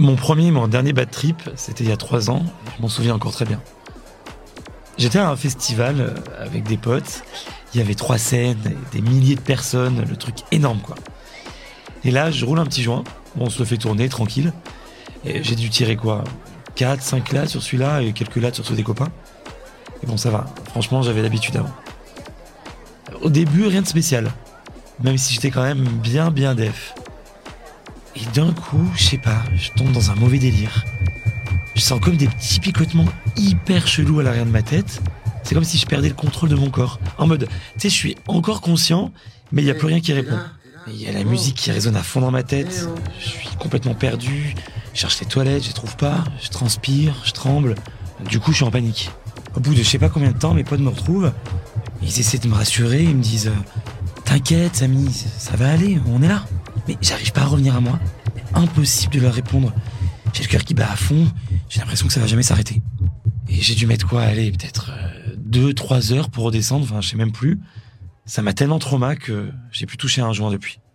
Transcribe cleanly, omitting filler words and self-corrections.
Mon dernier bad trip, c'était il y a 3 ans. Je m'en souviens encore très bien. J'étais à un festival avec des potes. Il y avait 3 scènes, des milliers de personnes, le truc énorme, quoi. Et là, je roule un petit joint. On se le fait tourner, tranquille. Et j'ai dû tirer quoi 4, 5 lattes sur celui-là et quelques lattes sur ceux des copains. Et bon, ça va. Franchement, j'avais l'habitude avant. Au début, rien de spécial. Même si j'étais quand même bien def. Et d'un coup, je sais pas, je tombe dans un mauvais délire. Je sens comme des petits picotements hyper chelous à l'arrière de ma tête. C'est comme si je perdais le contrôle de mon corps. En mode, tu sais, je suis encore conscient, mais il n'y a plus rien qui répond. Il y a la musique qui résonne à fond dans ma tête. Je suis complètement perdu. Je cherche les toilettes, je les trouve pas. Je transpire, je tremble. Du coup, je suis en panique. Au bout de je sais pas combien de temps, mes potes me retrouvent. Ils essaient de me rassurer. Ils me disent t'inquiète, Samy, ça va aller, on est là. Mais j'arrive pas à revenir à moi. Impossible de leur répondre. J'ai le cœur qui bat à fond. J'ai l'impression que ça va jamais s'arrêter. Et j'ai dû mettre quoi, allez, peut-être 2-3 heures pour redescendre. Enfin, je sais même plus. Ça m'a tellement trauma que j'ai plus touché un joint depuis.